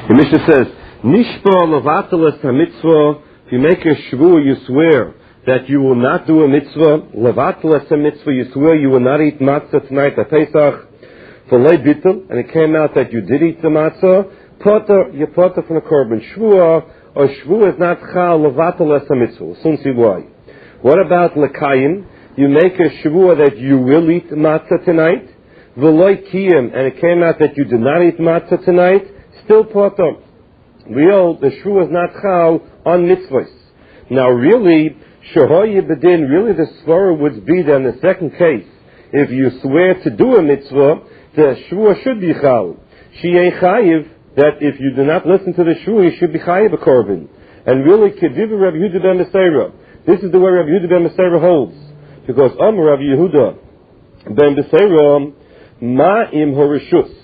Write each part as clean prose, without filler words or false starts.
The Mishnah says, Nishpa levateles ha-mitzvah, if you make a shvuah, you swear that you will not do a mitzvah, levateles ha-mitzvah, you swear you will not eat matzah tonight at Pesach, v'lei bitul, and it came out that you did eat the matzah, you're potter from the korban. Shvuah, or shvuah is not chal levateles ha-mitzvah. We'll soon see why. What about lekayim? You make a shvuah that you will eat matzah tonight, v'loi kiyim, and it came out that you did not eat matzah tonight, still potter. The shvuah is not chal on mitzvahs. Now really, shahoy bedin, really the svara would be that in the second case, if you swear to do a mitzvah, the shvuah should be chal. Sheyeh chayiv, that if you do not listen to the shvuah, you should be chayiv a korban. And really, kediv Rabbi Yehuda ben Beseira, this is the way Rabbi Yehuda ben Beseira holds. Because Rabbi Yehuda ben Beseira, ma'im horishus,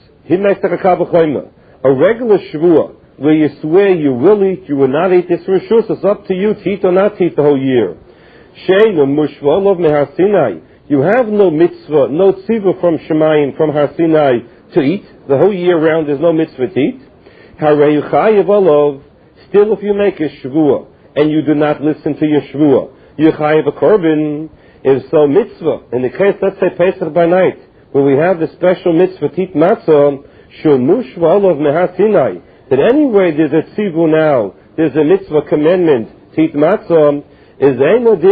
a regular shvuah, where you swear you will eat, you will not eat this rishus, it's up to you to eat or not to eat the whole year. You have no mitzvah, no tzivah from Shemayim, from Har Sinai to eat. The whole year round there's no mitzvah to eat. Still if you make a shvuah, and you do not listen to your shvuah, you chayiv a korban. If so, mitzvah, in the case, let's say Pesach by night, where we have the special mitzvah to eat matzah, shumushva olav mehar Sinai, that anyway there's a tzivu now, there's a mitzvah commandment to eat matzah, isn't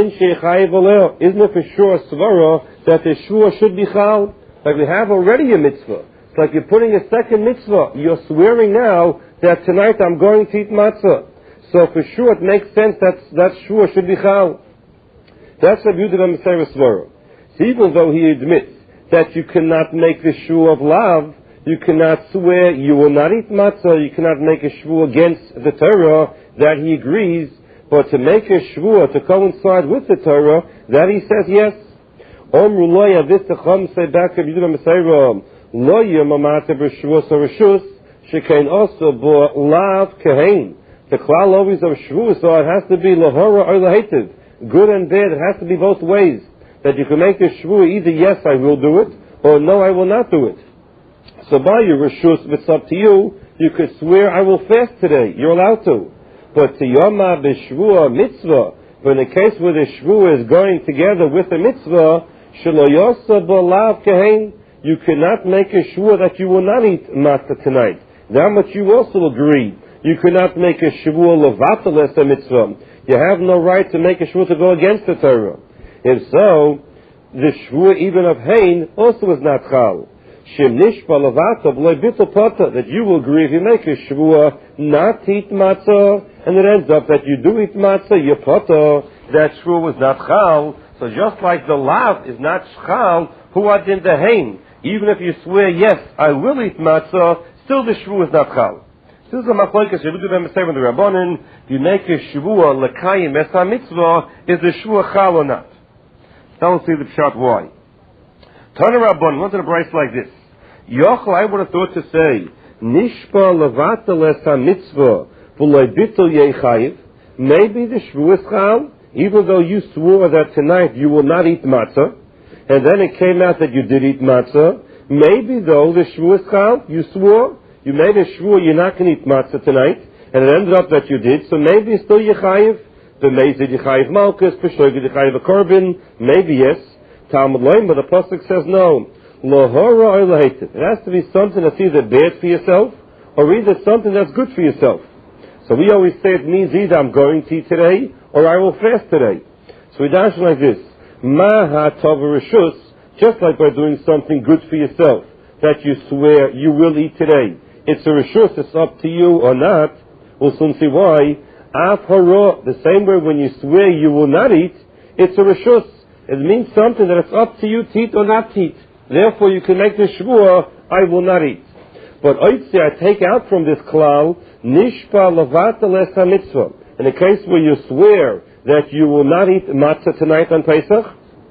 it for sure svara that the shvuah should be chal? Like we have already a mitzvah. It's like you're putting a second mitzvah. You're swearing now that tonight I'm going to eat matzah. So for sure it makes sense that shvuah should be chal. That's Rabbi Yehuda ben Beseira svara. So even though he admits that you cannot make the shvuah of lav, you cannot swear you will not eat matzah, you cannot make a shvuah against the Torah, that he agrees, but to make a shvuah to coincide with the Torah, that he says yes. Omru loya, this the Chum say back to Yehuda ben Beseira, loya mamata b'shvuah rishus, shekain also bo lav kahain. The klal always of shvuah, so it has to be lahora or lahetiv, good and bad, it has to be both ways. That you can make a shvuah either yes I will do it, or no I will not do it. So by your rishus, if it's up to you, you could swear I will fast today. You're allowed to. But to yoma b'shvuah mitzvah, but in the case where the shvuah is going together with the mitzvah, shelo yosa b'lav kahain, you cannot make a shvuah that you will not eat matzah tonight. That much you also agree. You cannot make a shvuah levateles a mitzvah. You have no right to make a shvuah to go against the Torah. If so, the shvuah even of hain also is not chal. That you will agree if you make a shvuah not to eat matzah, and it ends up that you do eat matzah, you're potter, that shvuah was not chal. So just like the lav is not chal, who are in the hain? Even if you swear, yes, I will eat matzah, still the shvuah is not chal. This is a machlokes, you look at them and say when the Rabbanan, if you make a shvuah, lekayim es ha-mitzvah, is the shvuah chal or not? Now we'll see the pshat why. Tana Rabbanan, look at a brace like this. Yochel, I would have thought to say, Nishpa levateles ha-mitzvah v'loi bitul yechayiv. Maybe the shvuah is chal, even though you swore that tonight you will not eat matzah, and then it came out that you did eat matzah. Maybe though the shvuah is chal, you swore, you made a shvuah you're not going to eat matzah tonight, and it ended up that you did, so maybe it's still yechayiv. The meizid yechayiv malchus, p'shoigid yechayiv a korban, maybe yes. Talmud loim, but the pasuk says no. Lahora or lahetiv. It has to be something that's either bad for yourself, or either something that's good for yourself. So we always say it means either I'm going to eat today, or I will fast today. So we dash like this. Maha tov rishus, just like by doing something good for yourself, that you swear you will eat today. It's a rishus, it's up to you or not. We'll soon see why. Af hara, the same way when you swear you will not eat, it's a rishus. It means something that it's up to you to eat or not to eat. Therefore you can make the shvuah, I will not eat. But I take out from this klal, nishpa levateles ha-mitzvah. In a case where you swear that you will not eat matzah tonight on Pesach,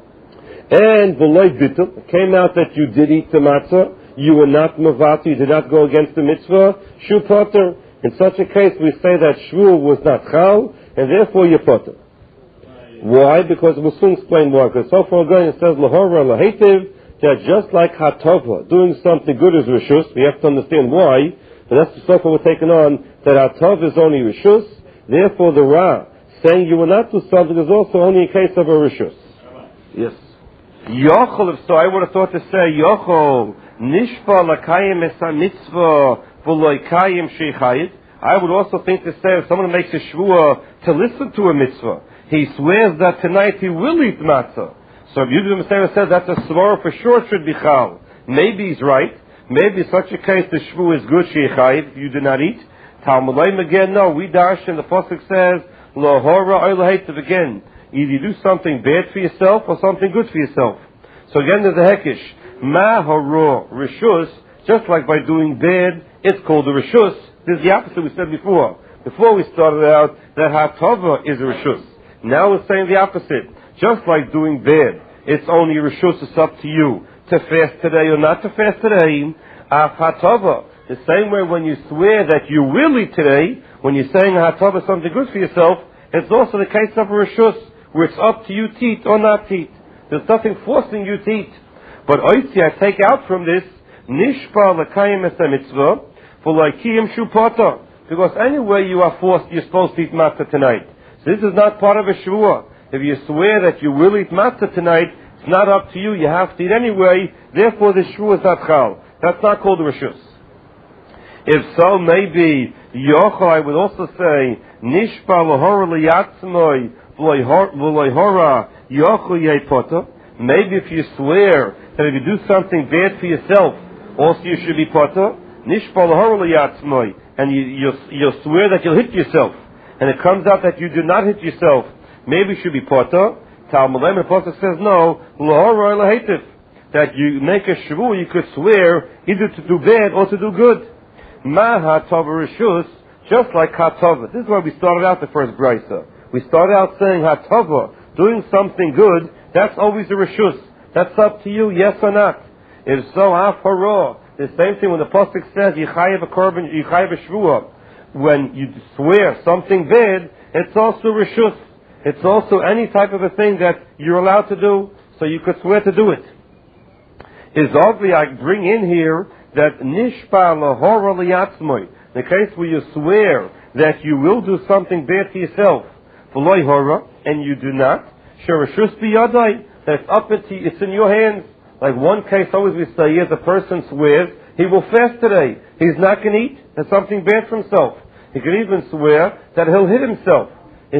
and v'loi bitul, it came out that you did eat the matzah, you were not mavata, you did not go against the mitzvah, shu potter. In such a case we say that shvuah was not chal, and therefore you're potter. Why? Because we'll soon explain why. Because so far going it says lahora lahetiv, that just like hatova, doing something good is rishus, we have to understand why. But that's the stuff we're taking on, that Hatov is only Rishus. Therefore, the Ra, saying you will not do something, is also only in case of a Rishus. Yes. Yochel, if so, I would have thought to say, Yochel, Nishpa Lakayim Esa Mitzvah, V'loikayim Sheichayit. I would also think to say, if someone makes a Shvuah to listen to a mitzvah, he swears that tonight he will eat matzah. So if Yehuda Messiah says that's a svara for sure it should be chal. Maybe he's right. Maybe in such a case the shvu is good sheichayv if you do not eat. Talmud Leim again, no. We darshan, the pasuk says, lo hora oil hatev again. Either you do something bad for yourself or something good for yourself. So again there's a hekish. Ma haro rishus, just like by doing bad, it's called a rishus. This is the opposite we said before. Before we started out that hatova is a rishus. Now we're saying the opposite. Just like doing bad, it's only rishus, it's up to you to fast today or not to fast today. Hatova, the same way when you swear that you will eat today, when you're saying hatova is something good for yourself, it's also the case of a rishus, where it's up to you to eat or not to eat. There's nothing forcing you to eat. But oitzi, I take out from this, nishpa l'kayim es mitzvah, for l'kiyim shupata. Because anyway you are forced, you're supposed to eat matzah tonight. So this is not part of a shvuah. If you swear that you will eat matzah tonight, it's not up to you, you have to eat anyway, therefore the shvuah is not chal. That's not called a rishus. If so, maybe, yochel, I would also say, nishpa l'hora liyatzmoi, v'loihora yochel yei. Maybe if you swear that if you do something bad for yourself, also you should be potter, nishpa l'hora liyatzmoi, and you'll swear that you'll hit yourself, and it comes out that you do not hit yourself, maybe you should be potter. Talmud Leim Pasuk says no, l'hora l'hatif, that you make a shvu, you could swear either to do bad or to do good. Ma hatova rishus, just like hatova. This is why we started out the first brisa. We started out saying hatova, doing something good, that's always a rishus. That's up to you, yes or not. If so, afaro, the same thing when the pasuk says yichayev a korban, yichayev a shvuah. When you swear something bad, it's also rishus. It's also any type of a thing that you're allowed to do, so you could swear to do it. Is obviously I bring in here that nishpa lahora liyatzmoi, the case where you swear that you will do something bad to yourself, v'loi hora, and you do not, shereshus biyadai, that's up to you, it's in your hands. Like one case always we say, yes, a person swears, he will fast today, he's not going to eat, that's something bad for himself. He can even swear that he'll hit himself.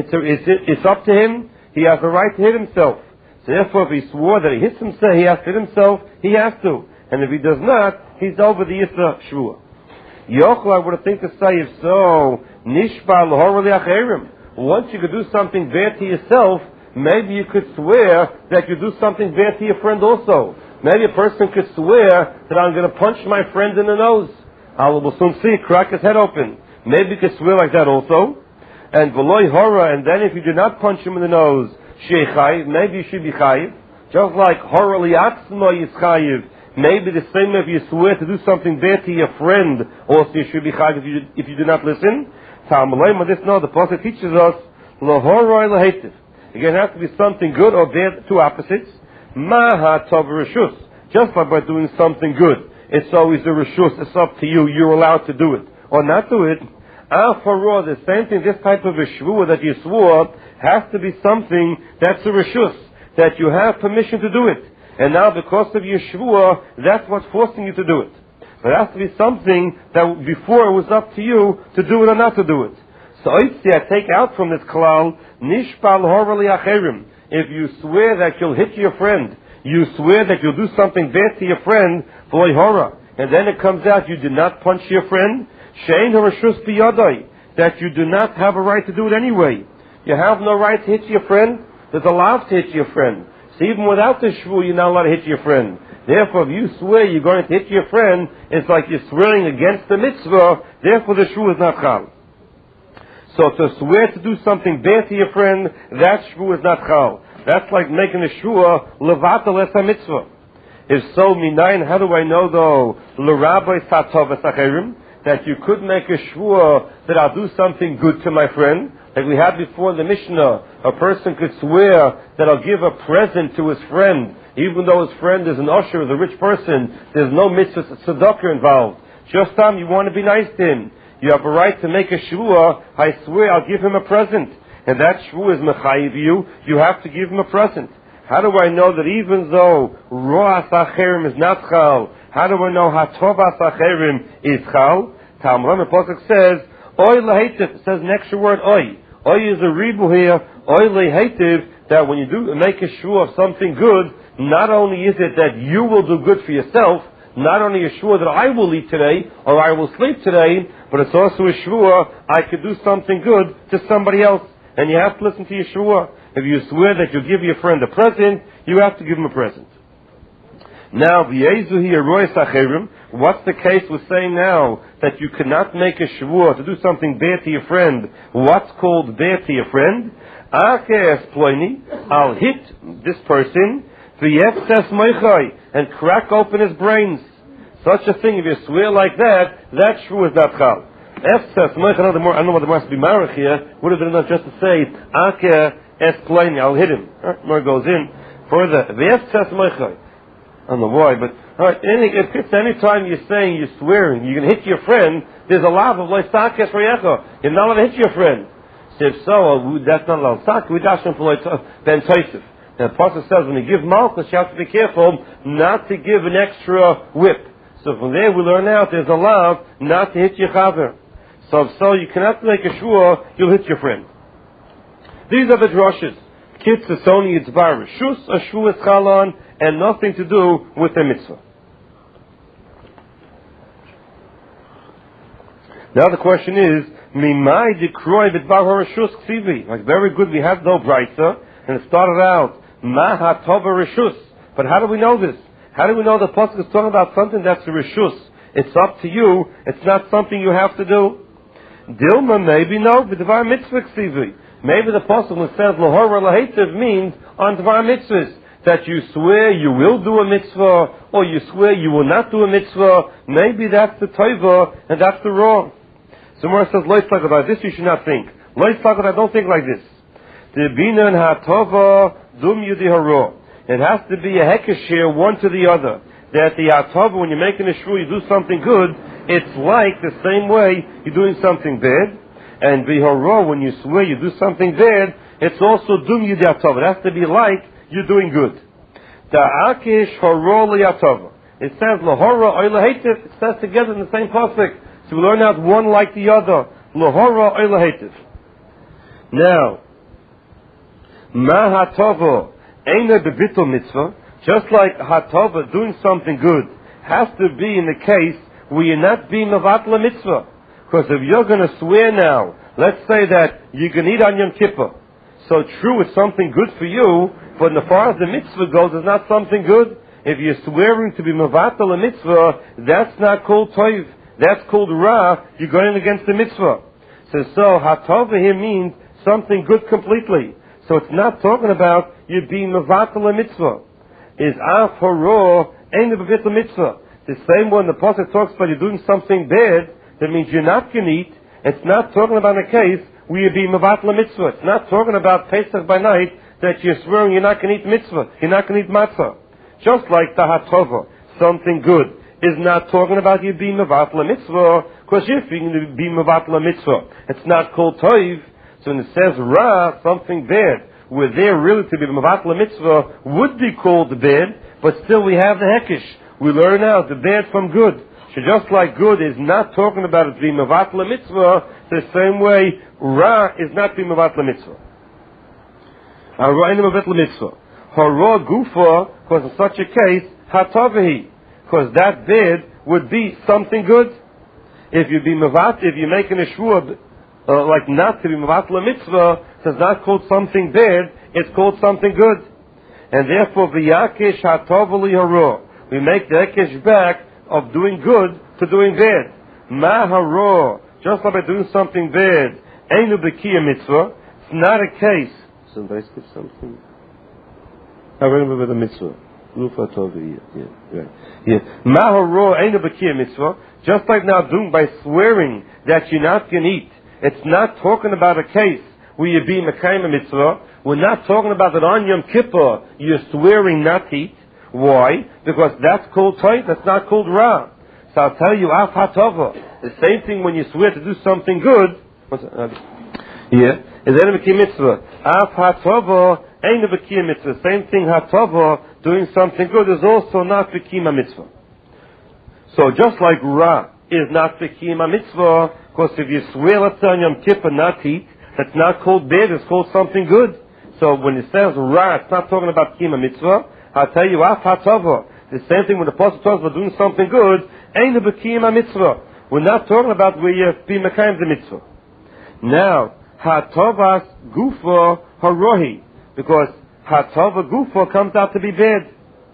It's up to him, he has the right to hit himself. So therefore if he swore that he hits himself, he has to hit himself, he has to. And if he does not, he's over the Yisra Shvuah. Yochel, I would have think to say, if so, Nishba l'hora li'acherim. Once you could do something bad to yourself, maybe you could swear that you do something bad to your friend also. Maybe a person could swear that I'm going to punch my friend in the nose. We'll soon see, crack his head open. Maybe you could swear like that also. And v'loi hora, and then if you do not punch him in the nose, sheichayiv, maybe you should be chayiv. Just like hora li'atzmo yischayiv. Maybe the same if you swear to do something bad to your friend, also you should be chayiv if you do not listen. Talmud Leim, this no, the pasuk teaches us, l'horoi l'hativ. Again, it has to be something good or bad, two opposites. Maha tov rishus. Just like by doing something good, it's always a rishus, it's up to you, you're allowed to do it. Or not do it. Afar, the same thing, this type of a shvuah that you swore has to be something that's a rishus, that you have permission to do it. And now because of your shvuah, that's what's forcing you to do it. But it has to be something that before it was up to you to do it or not to do it. So I take out from this klal, nishpal hora li'acherim. If you swear that you'll hit your friend, you swear that you'll do something bad to your friend, v'loi hora, and then it comes out you did not punch your friend, shein harashus biyadai, that you do not have a right to do it anyway. You have no right to hit your friend. There's a law to hit your friend. So even without the shvu, you're not allowed to hit your friend. Therefore, if you swear you're going to hit your friend, it's like you're swearing against the mitzvah. Therefore, the shvu is not chal. So to swear to do something bad to your friend, that shvu is not chal. That's like making a shvuah levatel es mitzvah. If so, minayin, how do I know though? L'rabbi satov esacherim, that you could make a shvuah that I'll do something good to my friend. Like we had before in the Mishnah, a person could swear that I'll give a present to his friend, even though his friend is an usher, is a rich person, there's no mitzvah tzedakah involved. Just you want to be nice to him. You have a right to make a shvuah. I swear I'll give him a present. And that shvuah is mechayiv you. You have to give him a present. How do I know that even though ro'as acherim is not chal, how do I know hatovas acherim is chal? Talmud Rambam Pasuk says, oy lehetiv. It says an extra word, oy. Oy is a ribu here. Oy lehetiv, that when you do make a shvuah of something good, not only is it that you will do good for yourself, not only a shvuah that I will eat today, or I will sleep today, but it's also a shvuah I could do something good to somebody else. And you have to listen to your shvuah. If you swear that you'll give your friend a present, you have to give him a present. Now, v'yezu hi aroyes acherim. What's the case with saying now that you cannot make a shvuah to do something bad to your friend? What's called bad to your friend? Ake esploini, I'll hit this person, v'yeftes moichai, and crack open his brains. Such a thing, if you swear like that, that shvuah is not chal. Eftes moichai, I don't know what the must be marach here, would have been enough just to say, Ake esploini, I'll hit him. More goes in further, v'yeftes moichai. I don't know why, but if it's any time you're saying you're swearing, you can hit your friend, there's a law of loisakes reyecho. You're not allowed to hit your friend. So if so, that's not allowed. Sak, we dash him for ben toisif. And the Pasuk says when you give malchus, you have to be careful not to give an extra whip. So from there we learn out there's a law not to hit your chaver. So if so, you cannot make a shvuah, you'll hit your friend. These are the drushes. Kitzur only it's bar reshus, a shvuah is chalon, and nothing to do with the mitzvah. Now the question is, mimai dikroy b'dvar hareshus ksivi. Like very good, we have no brayta, and it started out ma hatova reshus. But how do we know this? How do we know the pasuk is talking about something that's a reshus? It's up to you. It's not something you have to do. Dilma maybe no b'dvar mitzvah ksivi. Maybe the pasuk when it says lohora lahetiv means on dvar mitzvahs. That you swear you will do a mitzvah, or you swear you will not do a mitzvah. Maybe that's the tova, and that's the wrong. So Mora says, Lo yislagad, this you should not think. Lo yislagad, don't think like this. The binan hatova dum yudi haro. It has to be a hekesh here, one to the other. That the hatova, when you're making a shvuah, you do something good, it's like the same way you're doing something bad. And v'haro, when you swear you do something bad, it's also dum yudi hatova. It has to be like you're doing good. The akish haro liyatova. It says lahora oy lahetiv. It says together in the same pasuk. So we learn out one like the other. Lahora oy lahetiv. Now, ma hatova eina bebitul mitzvah. Just like hatova, doing something good, has to be in the case where you're not being mevatla mitzvah. Because if you're going to swear now, let's say that you can eat on Yom Kippur. So true, it's something good for you, but as far as the mitzvah goes, it's not something good. If you're swearing to be mevatel a mitzvah, that's not called toiv. That's called ra. You're going against the mitzvah. So hatova here means something good completely. So it's not talking about you being mevatel a mitzvah. Is af haro ain't a bevitel mitzvah. The same one the pasuk talks about you're doing something bad, that means you're not going to eat. It's not talking about a case where you're being mevatel a mitzvah. It's not talking about Pesach by night that you're swearing you're not going to eat mitzvah. You're not going to eat matzah. Just like the hatova, something good, is not talking about you being mevatel a mitzvah, because if you're going to be mevatel a mitzvah, it's not called toiv. So when it says ra, something bad, where there really to be mevatel a mitzvah would be called bad, but still we have the hekesh. We learn out the bad from good. So just like good is not talking about it being mevatel a mitzvah, the same way ra is not being mevatel a mitzvah. Hara ain't mevatel a mitzvah. Hara gufa, because in such a case, hatavehi, because that bad would be something good. If you be mevat, if you're making a shvuah, like not to be mevatel a mitzvah, so it's not called something bad, it's called something good. And therefore, v'yakesh hatavali hara. We make the hekesh back of doing good to doing bad. Ma hara, just like by doing something bad, einu b'kiyah mitzvah, it's not a case. Somebody skip something. I remember the mitzvah. Lufa tovi, yeah. Ma hara einu b'kiyah mitzvah, just like now doing by swearing that you're not going to eat. It's not talking about a case where you're being mekayim a mitzvah. We're not talking about that on Yom Kippur you're swearing not to eat. Why? Because that's called toiv, that's not called ra. So I'll tell you, af hatova. The same thing when you swear to do something good. Here is ena b'kiyum mitzvah. Af hatova ena b'kiyum mitzvah. Same thing, hatova, doing something good, is also not b'kiyum mitzvah. So just like ra is not b'kiyum mitzvah, because if you swear, let's say on Yom Kippur, not to eat, that's not called bad, it's called something good. So when it says ra, it's not talking about kiyum mitzvah. I'll tell you, af hatova. The same thing when the apostle talks about doing something good, ain't b'kiyum mitzvah. We're not talking about where you be mekayim the mitzvah. Now, hatovas gufa harohi, because hatova gufa comes out to be bad.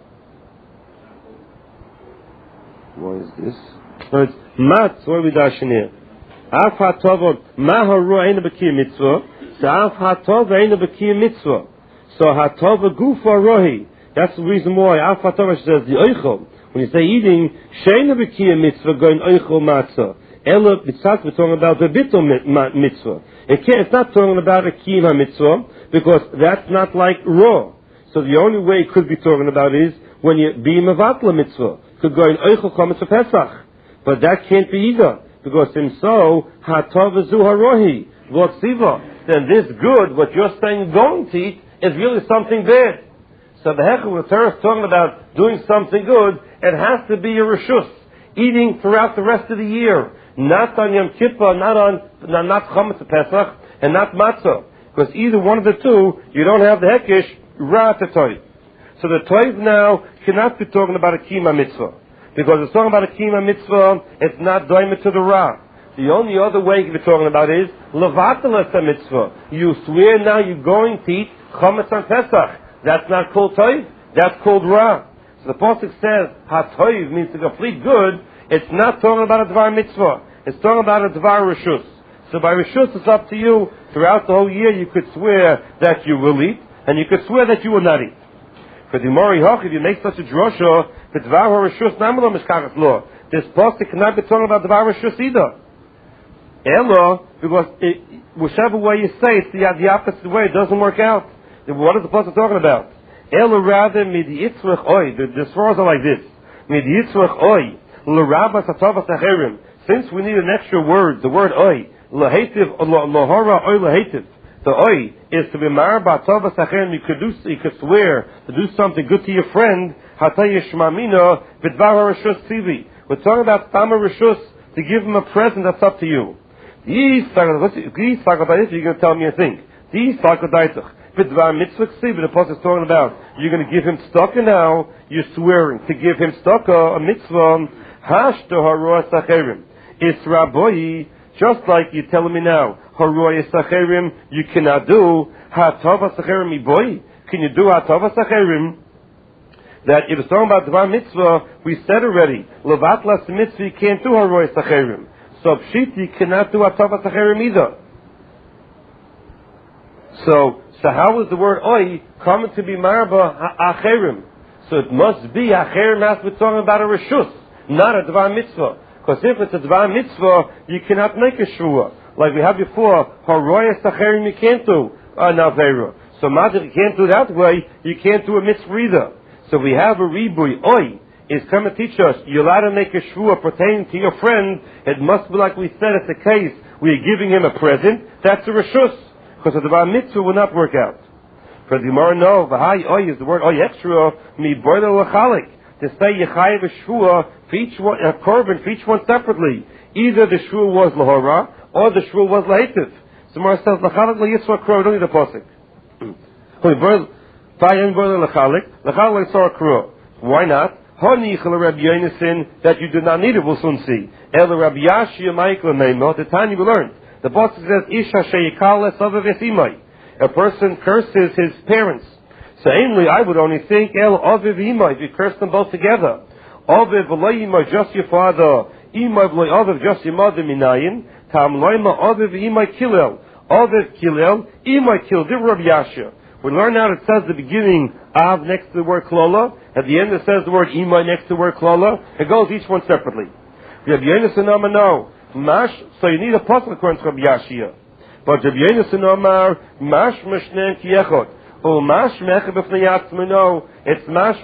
What is this? So it's mat. What are we dashing here? Af hatova ma harohi ain't b'kiyum mitzvah. So af hatova ain't b'kiyum mitzvah. So hatova gufa harohi. That's the reason why af hatova says the oichel. When you say eating, sheina b'kiyum mitzvah going oichel matzah. Ela b'tzat, we're talking about the bittul mitzvah. It's not talking about a kiyum mitzvah because that's not like raw. So the only way it could be talking about is when you be mevatla mitzvah. Could go in oichel chametz pesach, but that can't be either because in so hatov zu harohi v'otsiva. Then this good, what you're saying going to eat, is really something bad. So the hecha when the Torah is talking about doing something good, it has to be a reshus, eating throughout the rest of the year, not on Yom Kippur, not chametz pesach, and not matzah, because either one of the two, you don't have the hekish ra to toiv. So the toiv now cannot be talking about a kiyum mitzvah, because it's talking about a kiyum mitzvah, it's not doimet to the ra. The only other way you can be talking about is levatel mitzvah. You swear now you're going to eat chametz on pesach. That's not called toiv. That's called ra. So the pasuk says hatoiv means the complete good. It's not talking about a dvar mitzvah. It's talking about a dvar reshus. So by reshus, it's up to you. Throughout the whole year, you could swear that you will eat, and you could swear that you will not eat. For the Mori Hoch, if you make such a drosha, the dvar reshus namelo mishkachas law. This pasuk cannot be talking about dvar reshus either. Elo, because whichever way you say it, it's the opposite way. It doesn't work out. What is the pasuk talking about? Elo rather midi yitzrach oy. The sforos are like this. Midi yitzrach oy. L'rabas hatovas acherim. Since we need an extra word, the word oy. L'hetiv, l'hora oy l'hetiv. The oy is to be mar b'hatovas acherim. You could swear to do something good to your friend. Hatay yishmamino b'dvar reshus tzivi. We're talking about tama reshus, to give him a present. That's up to you. These sagadaitis, you're going to tell me a thing. These sagadaitis. B'dvar mitzvah ksiv, the pasuk is talking about, you're going to give him tzedakah now, you're swearing to give him tzedakah, a mitzvah, hashto haroa sacherim. It's raboi, just like you're telling me now, haroa sacherim, you cannot do, hatava sacherim iboi, can you do hatava sacherim? That if it's talking about dvar mitzvah, we said already, levatlas mitzvah, you can't do haroa sacherim. So pshit, you cannot do hatava sacherim either. So how is the word oy coming to be marba acherim? So it must be acherim has to be talking about a reshus, not a dvar mitzvah. Because if it's a dvar mitzvah, you cannot make a shvua. Like we had before, haroyas acherim you can't do an avera. So magic you can't do that way, you can't do a mitzvah either. So we have a ribui. Oy is coming to teach us, you're allowed to make a shvua pertaining to your friend. It must be like we said at the case, we're giving him a present, that's a reshus. Because the dvar mitzvah will not work out. For the Gemara, no, v'hai oy is the word oy extra, mi boiler l'chalik, to say yechayev a shvua for each one, a korban for each one separately. Either the shvua was lahora, or the shvua was lahetiv. So the Gemara says, l'chalik l'yitzvah kro, don't need a posik. V'hai boiler l'chalik l'yitzvah kro. Why not? Honichel Rabbi Yonason, that you do not need it, we'll soon see. El Rabbi Yashia Michael Neimo, the time you learned. The Pasuk says, Isha sheyikal esav v'simai. A person curses his parents. So ainly I would only think, El aviv imai, if you curse them both together. Aviv v'loi imai, just your father. Imai v'loi aviv, just your mother, minayin. Tam loima aviv imai kilel. Aviv kilel, imai kil. Div Rabbi Yashia. We learn out it says the beginning, av next to the word klola. At the end it says the word imai next to the word klola. It goes each one separately. Rabbi Yonason no. Mash, so you need a pasuk according to Rabbi Yashia. But Rabbi Yonason Omar, mash meshnen ki echot. O mash mecha b'fnei yatzmo, no, it's mash